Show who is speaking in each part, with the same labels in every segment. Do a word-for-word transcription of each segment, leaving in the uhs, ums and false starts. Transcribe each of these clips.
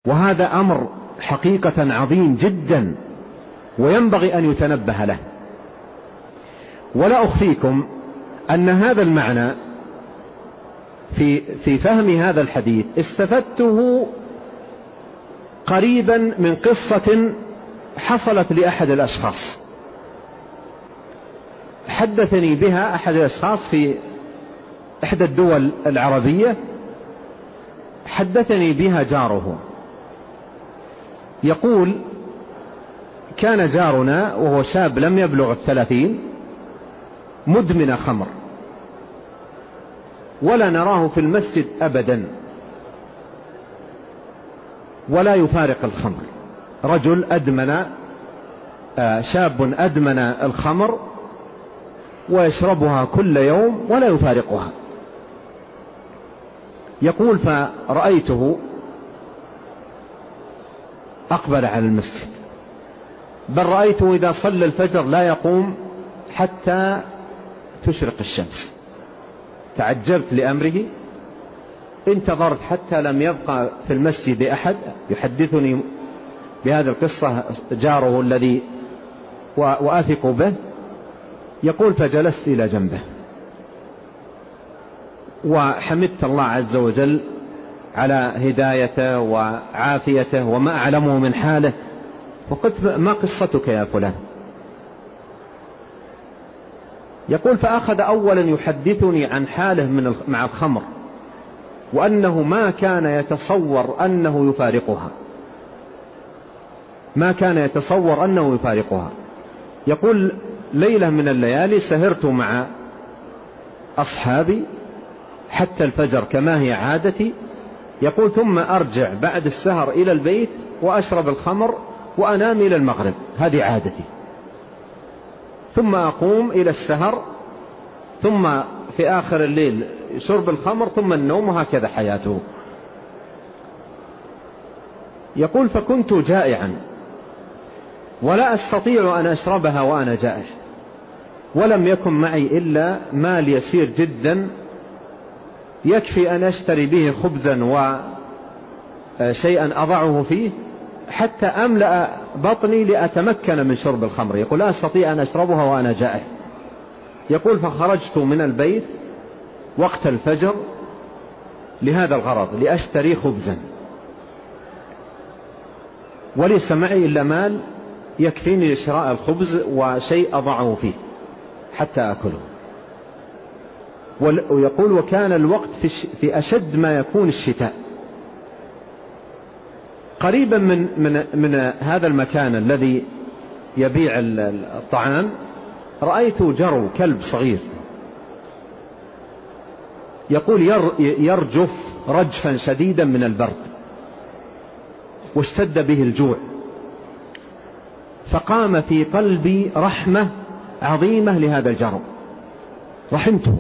Speaker 1: وهذا أمر حقيقة عظيم جدا وينبغي أن يتنبه له. ولا أخفيكم أن هذا المعنى في في فهم هذا الحديث استفدته قريبا من قصة حصلت لأحد الأشخاص، حدثني بها أحد الأشخاص في إحدى الدول العربية، حدثني بها جاره. يقول: كان جارنا وهو شاب لم يبلغ الثلاثين مدمن خمر، ولا نراه في المسجد أبدا، ولا يفارق الخمر. رجل أدمن، شاب أدمن الخمر ويشربها كل يوم ولا يفارقها. يقول: فرأيته أقبل على المسجد، بل رأيته إذا صلى الفجر لا يقوم حتى تشرق الشمس. تعجبت لأمره، انتظرت حتى لم يبقى في المسجد أحد. يحدثني بهذه القصة جاره الذي وأثق به. يقول: فجلست إلى جنبه وحمدت الله عز وجل على هدايته وعافيته وما أعلمه من حاله، وقلت: ما قصتك يا فلان؟ يقول: فأخذ أولا يحدثني عن حاله من مع الخمر، وأنه ما كان يتصور أنه يفارقها، ما كان يتصور أنه يفارقها. يقول: ليلة من الليالي سهرت مع أصحابي حتى الفجر كما هي عادتي. يقول: ثم أرجع بعد السهر إلى البيت وأشرب الخمر وأنام إلى المغرب، هذه عادتي. ثم أقوم إلى السهر، ثم في آخر الليل شرب الخمر، ثم النوم، وهكذا حياته. يقول: فكنت جائعا ولا أستطيع أن أشربها وأنا جائع، ولم يكن معي إلا مال يسير جدا يكفي أن أشتري به خبزا وشيئا أضعه فيه حتى أملأ بطني لأتمكن من شرب الخمر. يقول: لا أستطيع أن أشربها وأنا جائع. يقول: فخرجت من البيت وقت الفجر لهذا الغرض، لأشتري خبزا، وليس معي إلا مال يكفيني لشراء الخبز وشيء أضعه فيه حتى أكله. ويقول: وكان الوقت في أشد ما يكون الشتاء. قريبا من, من, من هذا المكان الذي يبيع الطعام رأيت جرو كلب صغير، يقول: يرجف رجفا شديدا من البرد، واشتد به الجوع، فقام في قلبي رحمة عظيمة لهذا الجرو، رحمته،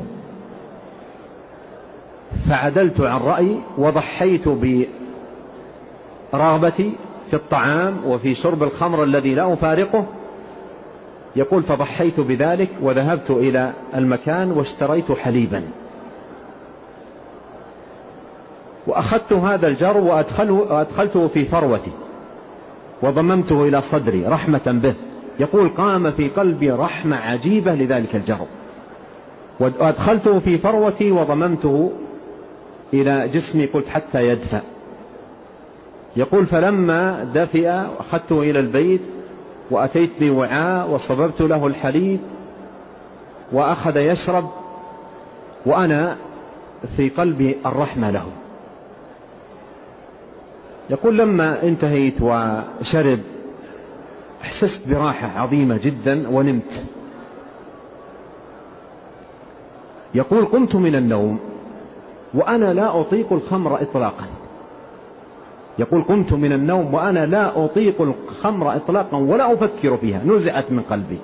Speaker 1: فعدلت عن رأيي وضحيت برغبتي في الطعام وفي شرب الخمر الذي لا أفارقه. يقول: فضحيت بذلك وذهبت إلى المكان واشتريت حليبا، وأخذت هذا الجرو وأدخلته في فروتي وضممته إلى صدري رحمة به. يقول: قام في قلبي رحمة عجيبة لذلك الجرو، وأدخلته في فروتي وضممته إلى جسمي، قلت حتى يدفأ. يقول: فلما دفئ أخذته إلى البيت وأتيت بوعاء وصببت له الحليب وأخذ يشرب، وأنا في قلبي الرحمة له. يقول: لما انتهيت وشرب احسست براحة عظيمة جدا ونمت. يقول: قمت من النوم وأنا لا أطيق الخمر إطلاقا. يقول: قمت من النوم وأنا لا أطيق الخمر إطلاقا ولا أفكر فيها، نزعت من قلبي.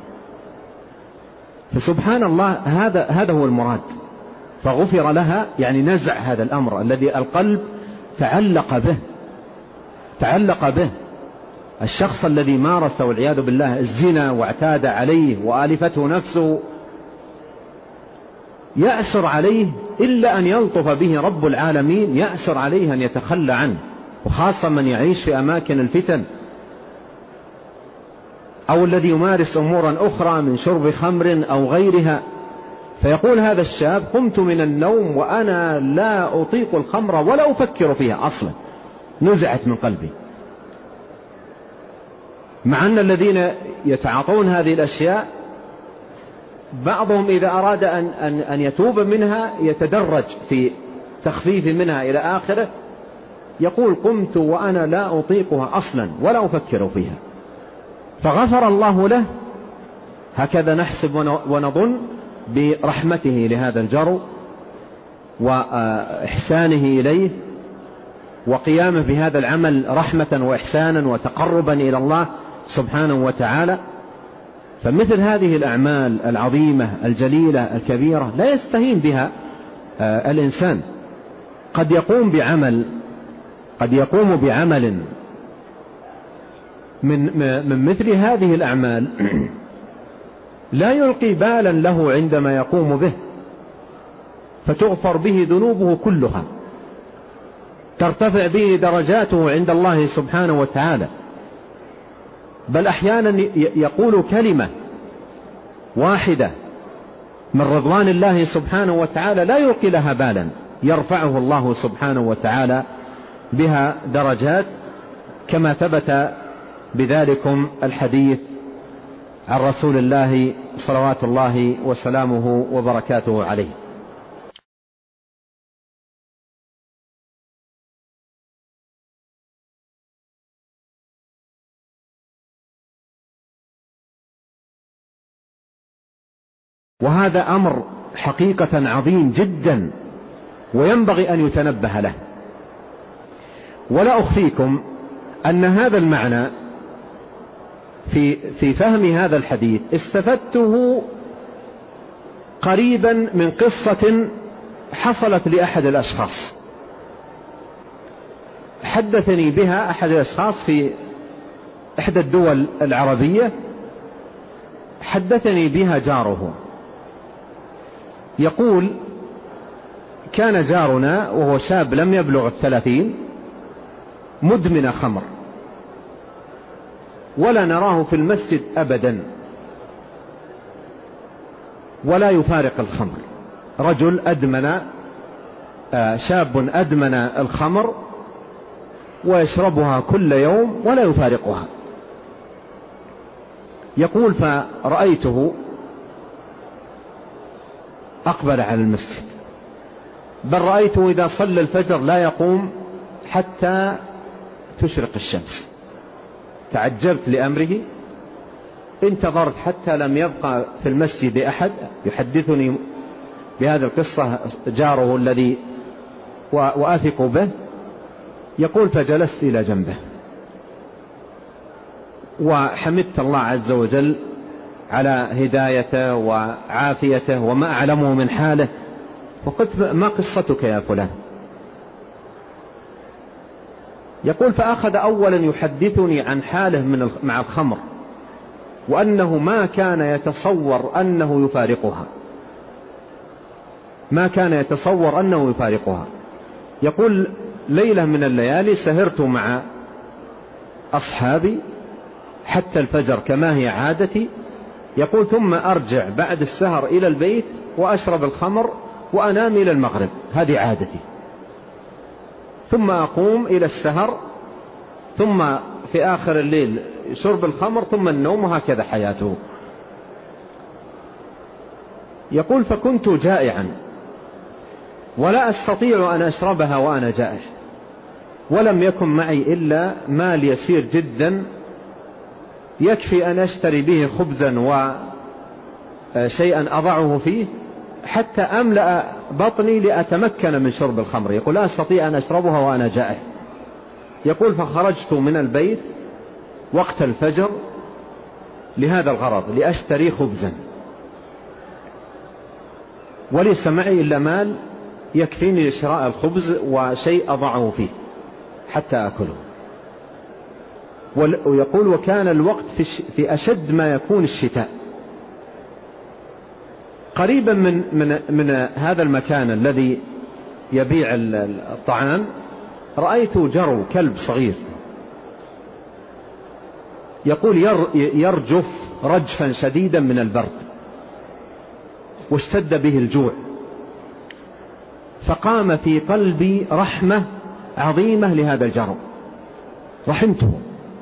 Speaker 1: فسبحان الله، هذا هذا هو المراد. فغفر لها، يعني نزع هذا الأمر الذي القلب تعلق به تعلق به الشخص الذي مارس والعياذ بالله الزنا واعتاد عليه وآلفته نفسه، يأسر عليه إلا أن يلطف به رب العالمين، يأسر عليه أن يتخلى عنه وخاصة من يعيش في أماكن الفتن، أو الذي يمارس أمورا أخرى من شرب خمر أو غيرها. فيقول هذا الشاب: قمت من النوم وأنا لا أطيق الخمر ولا أفكر فيها أصلا، نزعت من قلبي. مع أن الذين يتعاطون هذه الأشياء بعضهم إذا أراد أن, أن, أن يتوب منها يتدرج في تخفيف منها إلى آخره، يقول: قمت وأنا لا أطيقها أصلا ولا أفكر فيها، فغفر الله له. هكذا نحسب ونظن برحمته لهذا الجار وإحسانه إليه وقيامه بهذا العمل رحمة وإحسانا وتقربا إلى الله سبحانه وتعالى. فمثل هذه الأعمال العظيمة الجليلة الكبيرة لا يستهين بها الإنسان. قد يقوم بعمل قد يقوم بعمل من من مثل هذه الأعمال لا يلقي بالا له عندما يقوم به، فتغفر به ذنوبه كلها، ترتفع به درجاته عند الله سبحانه وتعالى. بل أحيانا يقول كلمة واحدة من رضوان الله سبحانه وتعالى لا يلقي لها بالا، يرفعه الله سبحانه وتعالى بها درجات، كما ثبت بذلكم الحديث عن رسول الله صلوات الله وسلامه وبركاته عليه. وهذا أمر حقيقة عظيم جدا وينبغي أن يتنبه له. ولا أخفيكم أن هذا المعنى في في فهم هذا الحديث استفدته قريبا من قصة حصلت لأحد الأشخاص، حدثني بها أحد الأشخاص في إحدى الدول العربية، حدثني بها جاره. يقول: كان جارنا وهو شاب لم يبلغ الثلاثين مدمن خمر، ولا نراه في المسجد أبدا، ولا يفارق الخمر. رجل أدمن، شاب أدمن الخمر ويشربها كل يوم ولا يفارقها. يقول: فرأيته أقبل على المسجد، بل رأيته إذا صلى الفجر لا يقوم حتى تشرق الشمس. تعجبت لأمره، انتظرت حتى لم يبقى في المسجد أحد. يحدثني بهذه القصة جاره الذي وأثق به. يقول: فجلست إلى جنبه وحمدت الله عز وجل على هدايته وعافيته وما أعلمه من حاله، وقلت: ما قصتك يا فلان؟ يقول: فأخذ أولا يحدثني عن حاله من مع الخمر، وأنه ما كان يتصور أنه يفارقها ما كان يتصور أنه يفارقها. يقول: ليلة من الليالي سهرت مع أصحابي حتى الفجر كما هي عادتي. يقول: ثم أرجع بعد السهر إلى البيت وأشرب الخمر وأنام إلى المغرب، هذه عادتي. ثم أقوم إلى السهر، ثم في آخر الليل شرب الخمر، ثم النوم، وهكذا حياته. يقول: فكنت جائعا ولا أستطيع أن أشربها وأنا جائع، ولم يكن معي إلا مال يسير جدا يكفي أن أشتري به خبزا وشيئا أضعه فيه حتى أملأ بطني لأتمكن من شرب الخمر. يقول: لا أستطيع أن أشربها وأنا جائع. يقول: فخرجت من البيت وقت الفجر لهذا الغرض، لأشتري خبزا، وليس معي إلا مال يكفيني لشراء الخبز وشيء أضعه فيه حتى أكله. ويقول: وكان الوقت في أشد ما يكون الشتاء، قريبا من, من, من هذا المكان الذي يبيع الطعام. رأيت جرو كلب صغير يقول يرجف رجفا شديدا من البرد واشتد به الجوع، فقام في قلبي رحمة عظيمة لهذا الجرو، رحمته،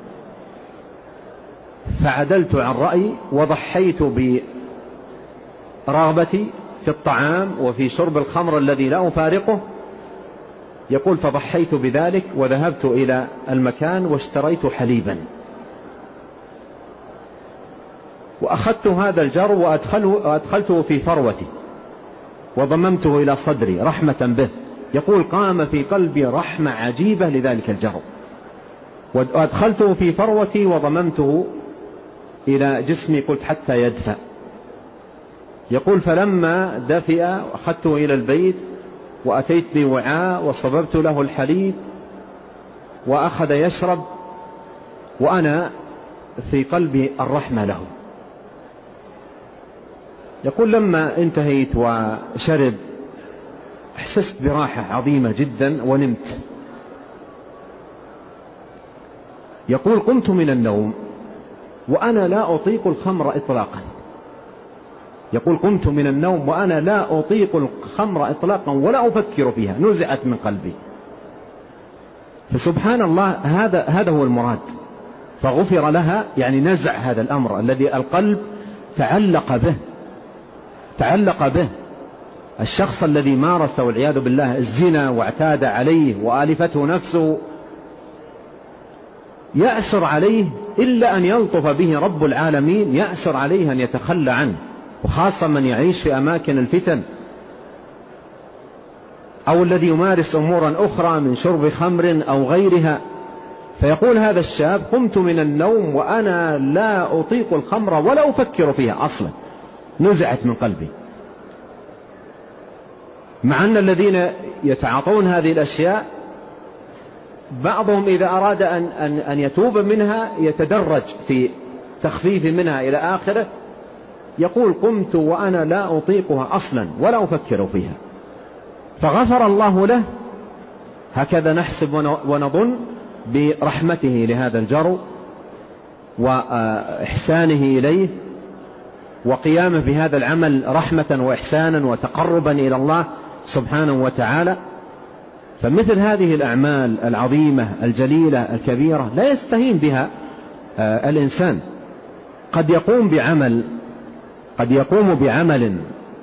Speaker 1: فعدلت عن رأيي وضحيت برغبتي في الطعام وفي شرب الخمر الذي لا أفارقه. يقول فضحيت بذلك وذهبت إلى المكان واشتريت حليبا وأخذت هذا الجرو وأدخلته في فروتي وضممته إلى صدري رحمة به. يقول قام في قلبي رحمة عجيبة لذلك الجرو، وأدخلته في فروتي وضممته إلى جسمي قلت حتى يدفأ. يقول فلما دفئ أخذته إلى البيت وأتيت بوعاء وصببت له الحليب وأخذ يشرب وأنا في قلبي الرحمة له. يقول لما انتهيت وشرب احسست براحة عظيمة جدا ونمت. يقول قمت من النوم وأنا لا أطيق الخمر إطلاقا. يقول قمت من النوم وأنا لا أطيق الخمر إطلاقا ولا أفكر فيها، نزعت من قلبي. فسبحان الله، هذا هذا هو المراد. فغفر لها، يعني نزع هذا الأمر الذي القلب تعلق به تعلق به الشخص الذي مارس والعياذ بالله الزنا واعتاد عليه وآلفته نفسه يأسر عليه إلا أن يلطف به رب العالمين، يأسر عليه أن يتخلى عنه، وخاصة من يعيش في أماكن الفتن أو الذي يمارس أمورا أخرى من شرب خمر أو غيرها. فيقول هذا الشاب قمت من النوم وأنا لا أطيق الخمر ولا أفكر فيها أصلا، نزعت من قلبي. مع أن الذين يتعاطون هذه الأشياء بعضهم إذا أراد أن, أن, أن يتوب منها يتدرج في تخفيف منها إلى آخره. يقول قمت وأنا لا أطيقها أصلا ولا أفكر فيها، فغفر الله له. هكذا نحسب ونظن برحمته لهذا الجرو وإحسانه إليه وقيامه بهذا العمل رحمة وإحسانا وتقربا إلى الله سبحانه وتعالى. فمثل هذه الأعمال العظيمة الجليلة الكبيرة لا يستهين بها الإنسان. قد يقوم بعمل قد يقوم بعمل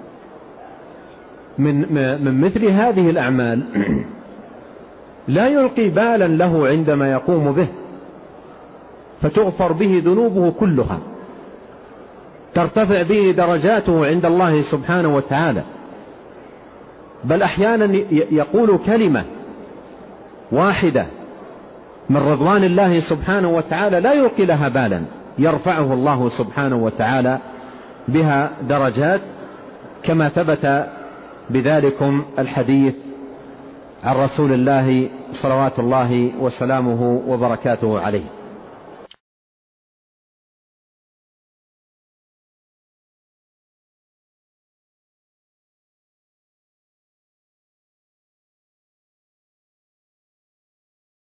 Speaker 1: من من مثل هذه الأعمال لا يلقي بالا له عندما يقوم به، فتغفر به ذنوبه كلها، ترتفع به درجاته عند الله سبحانه وتعالى. بل أحيانا يقول كلمة واحدة من رضوان الله سبحانه وتعالى لا يلقي لها بالا، يرفعه الله سبحانه وتعالى بها درجات، كما ثبت بذلكم الحديث عن رسول الله صلوات الله وسلامه وبركاته عليه.